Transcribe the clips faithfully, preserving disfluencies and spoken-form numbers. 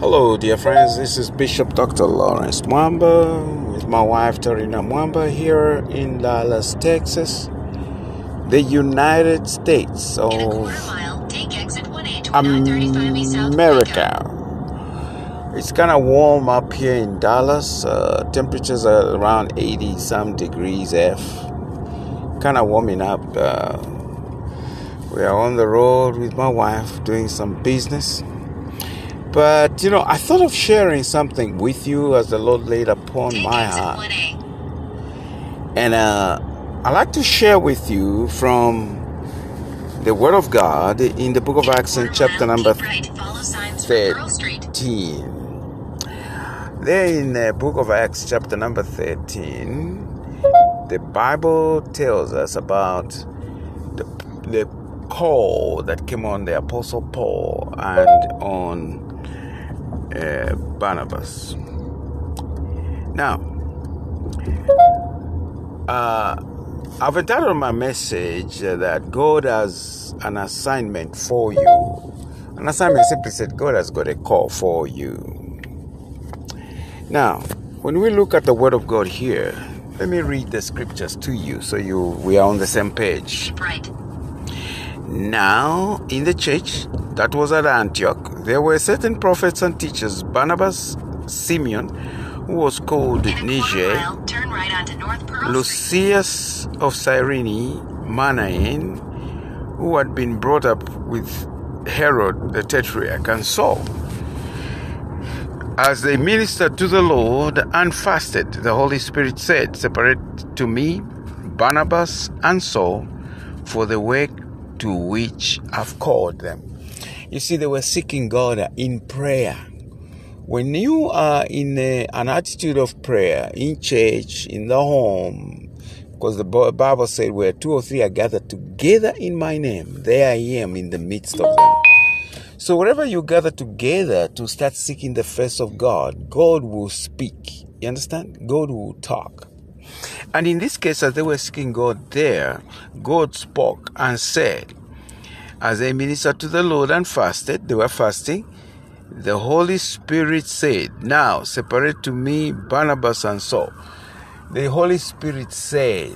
Hello, dear friends. This is Bishop Doctor Lawrence Mwamba with my wife Tarina Mwamba here in Dallas, Texas, the United States of America. It's kind of warm up here in Dallas. Uh, temperatures are around eighty some degrees F. Kind of warming up. Uh, we are on the road with my wife doing some business. But, you know, I thought of sharing something with you as the Lord laid upon my heart. And uh, I'd like to share with you from the Word of God in the book of Acts in chapter number thirteen. There in the book of Acts chapter number thirteen, the Bible tells us about the, the call that came on the Apostle Paul and on Uh, Barnabas. Now, uh, I've entitled my message uh, that God has an assignment for you. An assignment simply said God has got a call for you. Now, when we look at the Word of God here, let me read the scriptures to you so you we are on the same page. Right. Now, in the church that was at Antioch, there were certain prophets and teachers, Barnabas, Simeon, who was called Niger, right, Lucius of Cyrene, Manaen, who had been brought up with Herod the Tetrarch, and Saul. As they ministered to the Lord and fasted, the Holy Spirit said, "Separate to me Barnabas and Saul for the work to which I've called them." You see, they were seeking God in prayer. When you are in a, an attitude of prayer, in church, in the home, because the Bible said, where two or three are gathered together in my name, there I am in the midst of them. So wherever you gather together to start seeking the face of God, God will speak. You understand? God will talk. And in this case, as they were seeking God there, God spoke and said, as they ministered to the Lord and fasted, they were fasting, the Holy Spirit said, "Now separate to me Barnabas and Saul." The Holy Spirit said,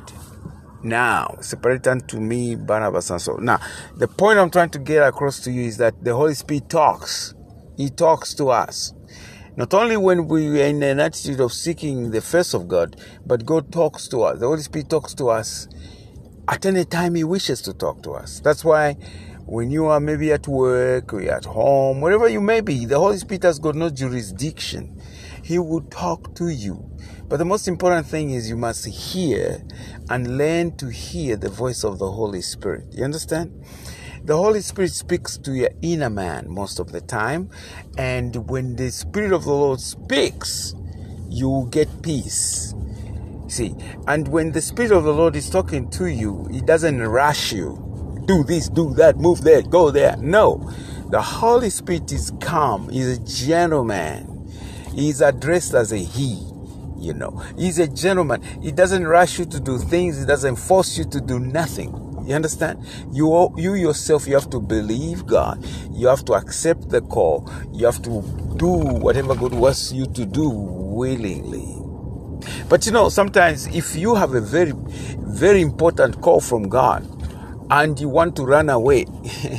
"Now separate unto me Barnabas and Saul." Now, the point I'm trying to get across to you is that the Holy Spirit talks. He talks to us. Not only when we are in an attitude of seeking the face of God, but God talks to us. The Holy Spirit talks to us at any time He wishes to talk to us. That's why when you are maybe at work or at home, wherever you may be, the Holy Spirit has got no jurisdiction. He will talk to you. But the most important thing is you must hear and learn to hear the voice of the Holy Spirit. You understand? The Holy Spirit speaks to your inner man most of the time. And when the Spirit of the Lord speaks, you will get peace. See, and when the Spirit of the Lord is talking to you, He doesn't rush you. Do this, do that, move there, go there. No. The Holy Spirit is calm. He's a gentleman. He's addressed as a he, you know. He's a gentleman. He doesn't rush you to do things. He doesn't force you to do nothing. You understand? You, you yourself, you have to believe God. You have to accept the call. You have to do whatever God wants you to do willingly. But you know, sometimes if you have a very, very important call from God, and you want to run away,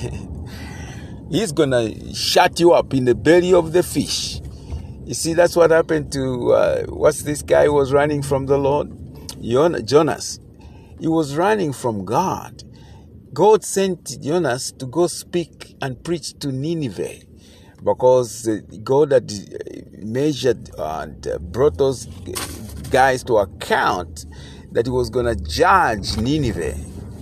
He's going to shut you up in the belly of the fish. You see, that's what happened to, uh, what's this guy who was running from the Lord? Jonas. He was running from God. God sent Jonas to go speak and preach to Nineveh, because God had measured and brought those guys to account that He was going to judge Nineveh.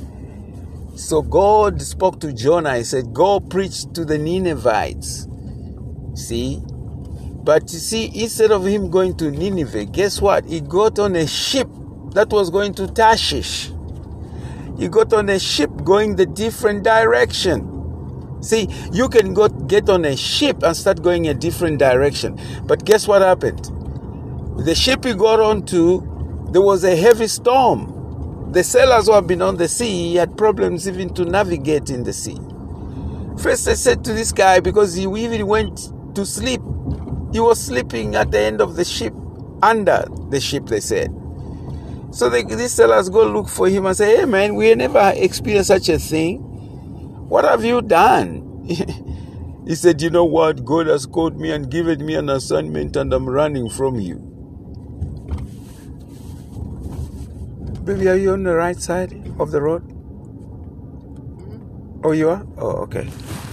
So God spoke to Jonah. He said, "Go preach to the Ninevites." See? But you see, instead of him going to Nineveh, guess what? He got on a ship that was going to Tarshish. He got on a ship going the different direction. See, you can go get on a ship and start going a different direction. But guess what happened? The ship he got onto, there was a heavy storm. The sailors who have been on the sea had problems even to navigate in the sea. First, I said to this guy, because he even went to sleep. He was sleeping at the end of the ship, under the ship, they said. So they, these sellers go look for him and say, hey man, we never experienced such a thing. What have you done? He said, you know what? God has called me and given me an assignment and I'm running from you. Baby, are you on the right side of the road? Oh, you are? Oh, okay.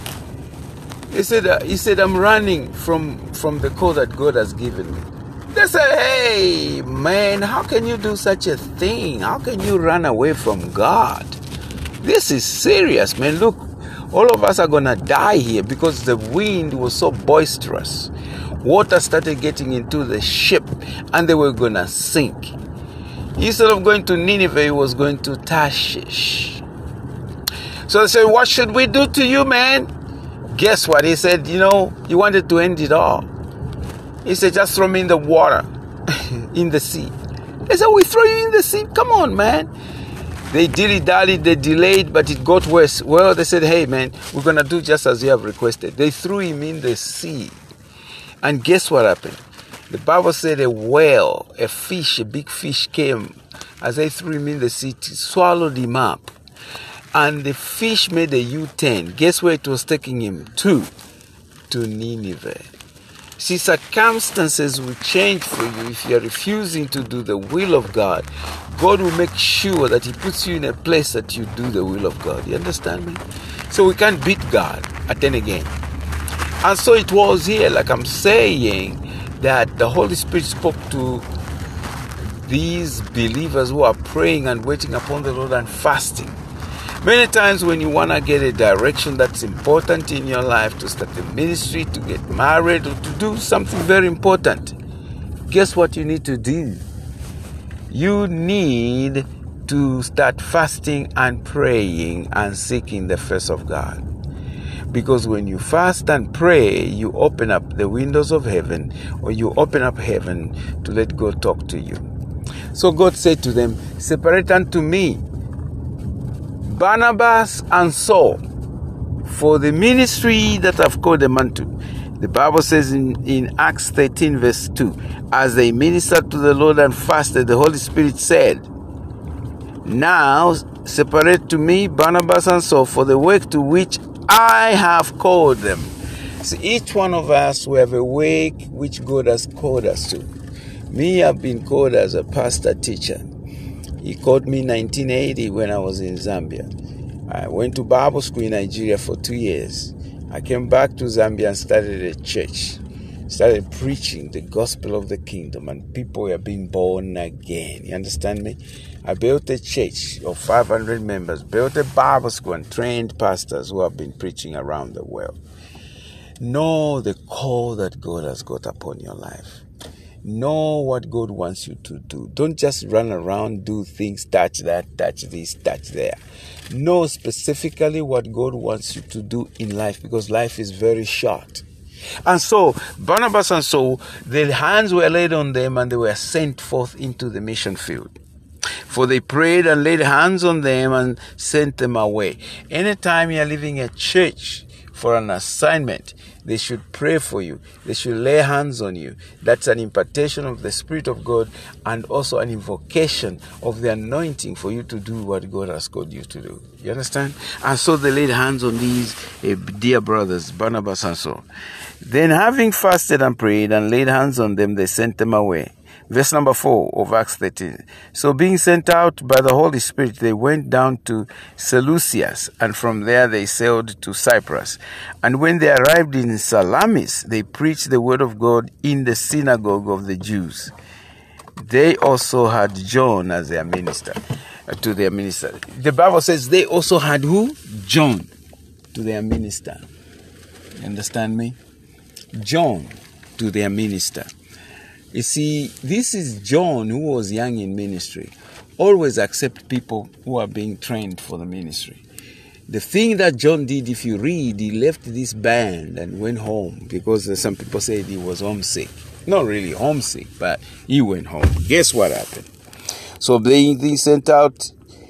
He said, uh, he said, I'm running from, from the call that God has given me. They said, hey, man, how can you do such a thing? How can you run away from God? This is serious, man. Look, all of us are going to die here because the wind was so boisterous. Water started getting into the ship and they were going to sink. Instead of going to Nineveh, he was going to Tarshish. So they said, what should we do to you, man? Guess what? He said, you know, he wanted to end it all. He said, just throw me in the water, in the sea. They said, we throw you in the sea? Come on, man. They dilly-dallied, they delayed, but it got worse. Well, they said, hey, man, we're going to do just as you have requested. They threw him in the sea. And guess what happened? The Bible said a whale, a fish, a big fish came as they threw him in the sea, swallowed him up. And the fish made a U-turn. Guess where it was taking him to? To Nineveh. See, circumstances will change for you if you are refusing to do the will of God. God will make sure that He puts you in a place that you do the will of God. You understand me? So we can't beat God at any game. And so it was here, like I'm saying, that the Holy Spirit spoke to these believers who are praying and waiting upon the Lord and fasting. Many times when you want to get a direction that's important in your life, to start a ministry, to get married, or to do something very important, guess what you need to do? You need to start fasting and praying and seeking the face of God. Because when you fast and pray, you open up the windows of heaven, or you open up heaven to let God talk to you. So God said to them, separate unto me Barnabas and Saul for the ministry that I've called them unto. The Bible says in, in Acts thirteen verse two, as they ministered to the Lord and fasted, the Holy Spirit said, now separate to me Barnabas and Saul for the work to which I have called them. See, each one of us, we have a work which God has called us to. Me, I've been called as a pastor teacher. He called me in nineteen eighty when I was in Zambia. I went to Bible school in Nigeria for two years. I came back to Zambia and started a church. Started preaching the gospel of the kingdom, and people were being born again. You understand me? I built a church of five hundred members, built a Bible school, and trained pastors who have been preaching around the world. Know the call that God has got upon your life. Know what God wants you to do. Don't just run around, do things, touch that, touch this, touch there. Know specifically what God wants you to do in life, because life is very short. And so, Barnabas and Saul, their hands were laid on them and they were sent forth into the mission field. For they prayed and laid hands on them and sent them away. Anytime you are leaving a church for an assignment, they should pray for you. They should lay hands on you. That's an impartation of the Spirit of God, and also an invocation of the anointing for you to do what God has called you to do. You understand? And so they laid hands on these uh, dear brothers, Barnabas and Saul. Then having fasted and prayed and laid hands on them, they sent them away. Verse number four of Acts thirteen. So being sent out by the Holy Spirit, they went down to Seleucia, and from there they sailed to Cyprus. And when they arrived in Salamis, they preached the word of God in the synagogue of the Jews. They also had John as their minister, uh, to their minister. The Bible says they also had who? John to their minister. You understand me? John to their minister. You see, this is John, who was young in ministry. Always accept people who are being trained for the ministry. The thing that John did, if you read, he left this band and went home, because some people said he was homesick. Not really homesick, but he went home. Guess what happened? So they, they sent out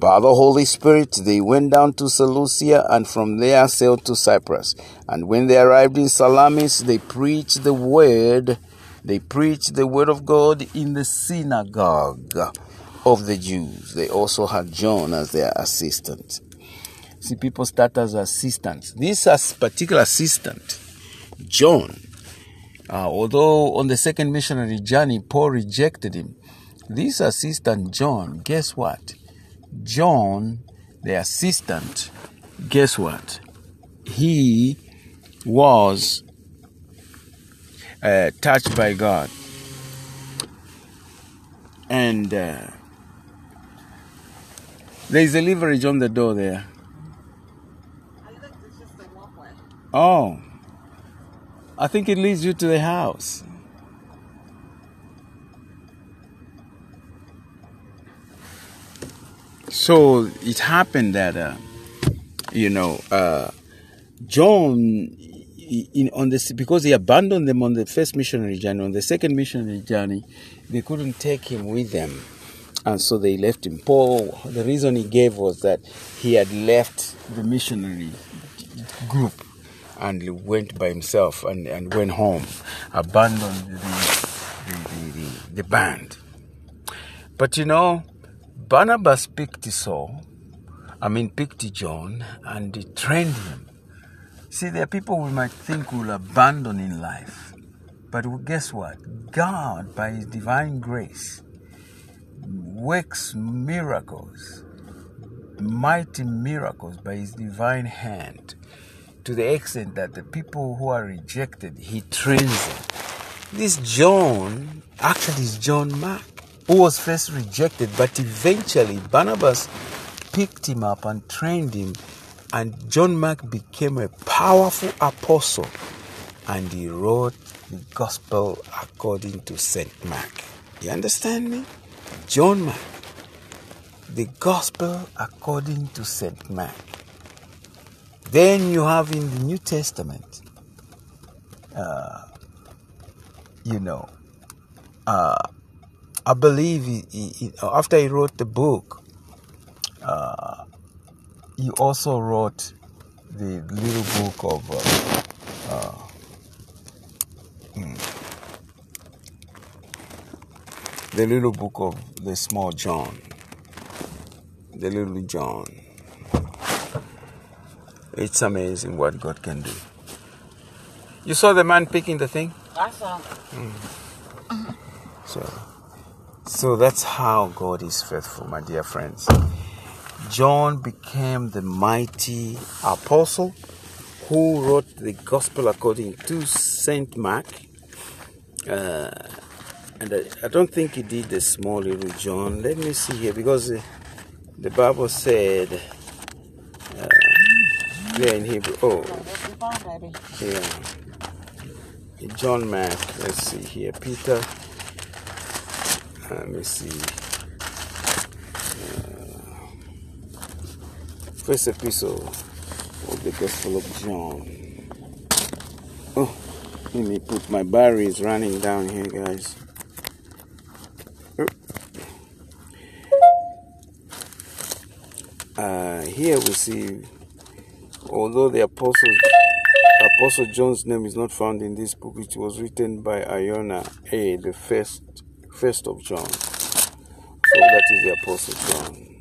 By the Holy Spirit, they went down to Seleucia and from there sailed to Cyprus. And when they arrived in Salamis, they preached the word. They preached the word of God in the synagogue of the Jews. They also had John as their assistant. See, people start as assistants. This as particular assistant, John, uh, although on the second missionary journey, Paul rejected him. This assistant, John, guess what? John, the assistant, guess what? He was uh, touched by God. And uh, there's a leverage on the door there. I think it's just a walkway. Oh, I think it leads you to the house. So it happened that, uh, you know, uh, John, in, on this, because he abandoned them on the first missionary journey, on the second missionary journey, they couldn't take him with them. And so they left him. Paul, the reason he gave was that he had left the missionary group and went by himself and, and went home, abandoned the, the, the, the, the band. But you know, Barnabas picked Saul, I mean picked John, and he trained him. See, there are people we might think will abandon in life. But guess what? God, by His divine grace, works miracles, mighty miracles by His divine hand, to the extent that the people who are rejected, He trains them. This John actually is John Mark, who was first rejected, but eventually Barnabas picked him up and trained him, and John Mark became a powerful apostle, and he wrote the gospel according to Saint Mark. You understand me? John Mark, the gospel according to Saint Mark. Then you have in the New Testament, uh, you know, uh, I believe he, he, he, after he wrote the book, uh, he also wrote the little book of uh, uh, hmm, the little book of the small John, the little John. It's amazing what God can do. You saw the man picking the thing? I saw. Mm. So, so that's how God is faithful, my dear friends. John became the mighty apostle who wrote the gospel according to Saint Mark. Uh, and I, I don't think he did the small little John. Let me see here, because uh, the Bible said uh, there in Hebrew. Oh, yeah. John Mark. Let's see here. Peter. Let me see. Uh, first epistle of the Gospel of John. Oh, let me put my batteries running down here, guys. Uh, here we see, although the apostles, Apostle John's name is not found in this book, it was written by Iona A, the first, first of John. So that is the Apostle John.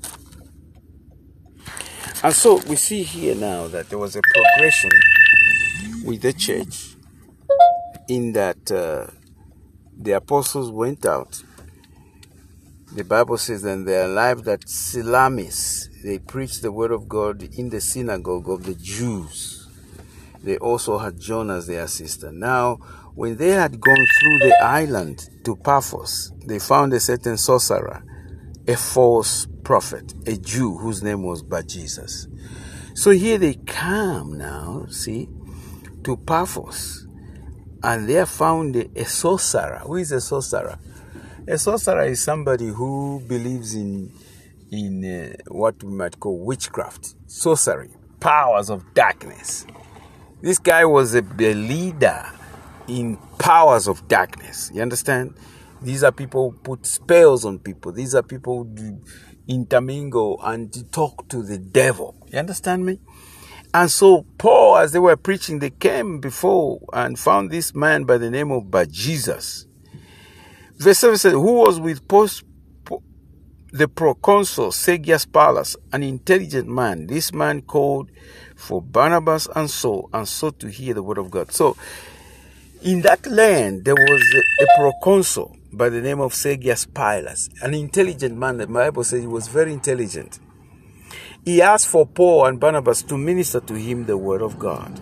And so we see here now that there was a progression with the church, in that uh, the apostles went out. The Bible says that they arrived at Salamis. They preached the word of God in the synagogue of the Jews. They also had John as their assistant. Now, when they had gone through the island to Paphos, they found a certain sorcerer, a false prophet, a Jew whose name was Bar-Jesus. So here they come now, see, to Paphos, and they found a, a sorcerer. Who is a sorcerer? A sorcerer is somebody who believes in in uh, what we might call witchcraft, sorcery, powers of darkness. This guy was a, a leader in powers of darkness. You understand? These are people who put spells on people. These are people who do, intermingle and to talk to the devil. You understand me? And so Paul, as they were preaching, they came before and found this man by the name of Bar-Jesus. Verse seven says, who was with post, the proconsul Sergius Paulus, an intelligent man. This man called for Barnabas and Saul and sought to hear the word of God. So in that land, there was a, a proconsul by the name of Sergius Paulus, an intelligent man. The Bible says he was very intelligent. He asked for Paul and Barnabas to minister to him the word of God.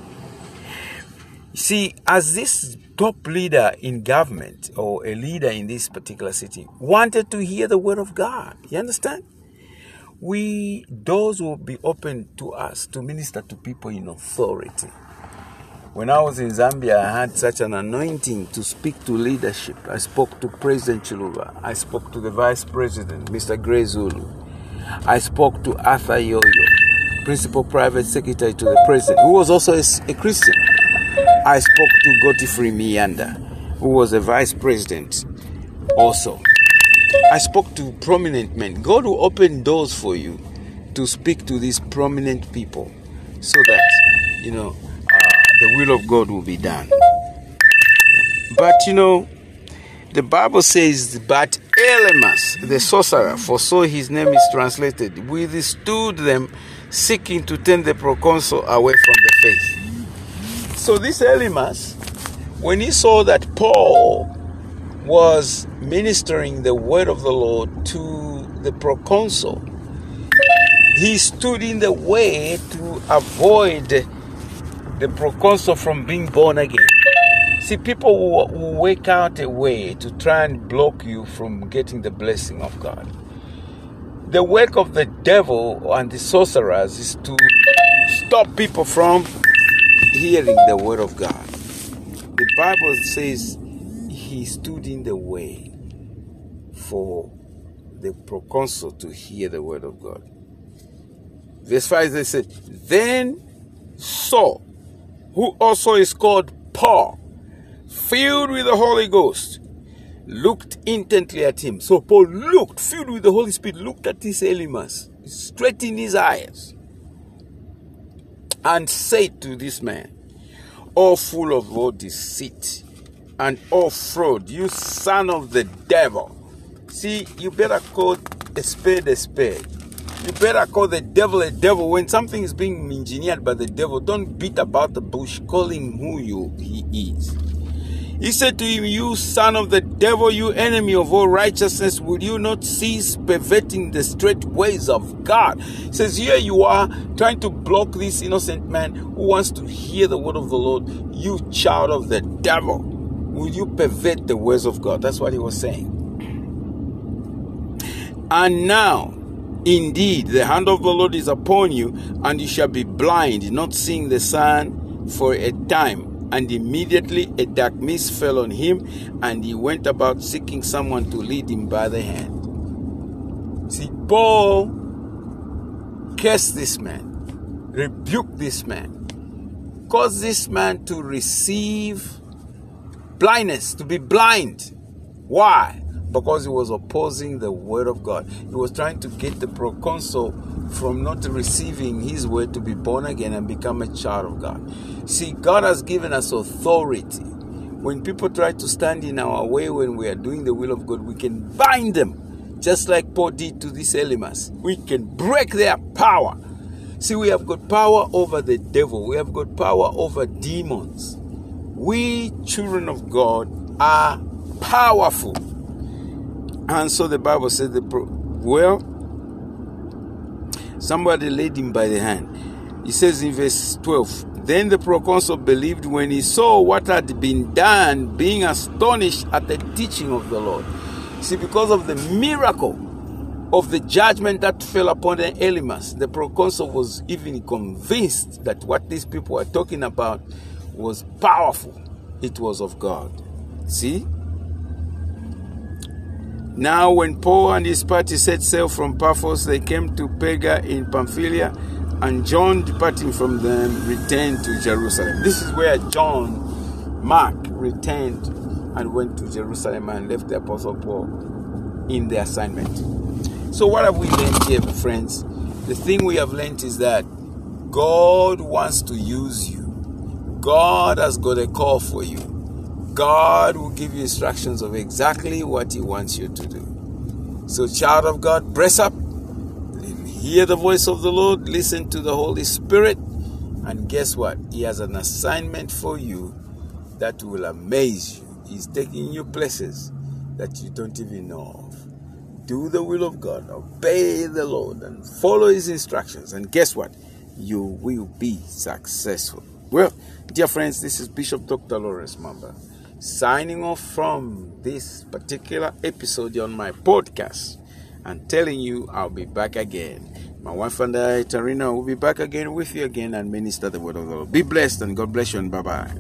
See, as this top leader in government or a leader in this particular city wanted to hear the word of God, you understand? We, doors will be open to us to minister to people in authority. When I was in Zambia, I had such an anointing to speak to leadership. I spoke to President Chiluba. I spoke to the Vice President, Mister Gray Zulu. I spoke to Arthur Yoyo, Principal Private Secretary to the President, who was also a, a Christian. I spoke to Godfrey Miyanda, who was a Vice President also. I spoke to prominent men. God will open doors for you to speak to these prominent people so that, you know, uh, the will of God will be done. But, you know, the Bible says, but Elymas, the sorcerer, for so his name is translated, withstood them, seeking to turn the proconsul away from the faith. So this Elymas, when he saw that Paul was ministering the word of the Lord to the proconsul, he stood in the way to avoid the proconsul from being born again. See, people will, will work out a way to try and block you from getting the blessing of God. The work of the devil and the sorcerers is to stop people from hearing the word of God. The Bible says he stood in the way for the proconsul to hear the word of God. Verse five, they said, then Saul, who also is called Paul, filled with the Holy Ghost, looked intently at him. So Paul looked, filled with the Holy Spirit, looked at this Elymas, straight in his eyes, and said to this man, O full of all deceit and all fraud, you son of the devil. See, you better call a spade a spade. You better call the devil a devil. When something is being engineered by the devil, don't beat about the bush. Call him who you he is. He said to him, you son of the devil, you enemy of all righteousness, will you not cease perverting the straight ways of God? He says, here you are trying to block this innocent man who wants to hear the word of the Lord. You child of the devil, will you pervert the ways of God? That's what he was saying. And now, indeed, the hand of the Lord is upon you, and you shall be blind, not seeing the sun for a time. And immediately a dark mist fell on him, and he went about seeking someone to lead him by the hand. See, Paul cursed this man, rebuked this man, caused this man to receive blindness, to be blind. Why? Because he was opposing the word of God. He was trying to get the proconsul from not receiving his word to be born again and become a child of God. See, God has given us authority. When people try to stand in our way when we are doing the will of God, we can bind them, just like Paul did to this Elymas. We can break their power. See, we have got power over the devil. We have got power over demons. We, children of God, are powerful. And so the Bible says, the pro- well, somebody led him by the hand. He says in verse twelve, then the proconsul believed when he saw what had been done, being astonished at the teaching of the Lord. See, because of the miracle of the judgment that fell upon the Elymas, the proconsul was even convinced that what these people were talking about was powerful. It was of God. See? Now when Paul and his party set sail from Paphos, they came to Perga in Pamphylia, and John, departing from them, returned to Jerusalem. This is where John Mark returned and went to Jerusalem and left the Apostle Paul in the assignment. So what have we learned here, friends? The thing we have learned is that God wants to use you. God has got a call for you. God will give you instructions of exactly what He wants you to do. So, child of God, press up. Hear the voice of the Lord. Listen to the Holy Spirit. And guess what? He has an assignment for you that will amaze you. He's taking you places that you don't even know of. Do the will of God. Obey the Lord and follow His instructions. And guess what? You will be successful. Well, dear friends, this is Bishop Doctor Lawrence Mamba, signing off from this particular episode on my podcast and telling you I'll be back again. My wife and I, Tarina, will be back again with you again and minister the word of the Lord. Be blessed and God bless you and bye-bye.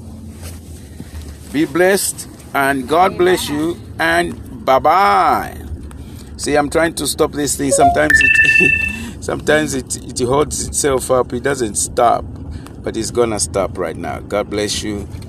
Be blessed and God bless you and bye-bye. See, I'm trying to stop this thing. Sometimes it sometimes it, it holds itself up. It doesn't stop. But it's going to stop right now. God bless you.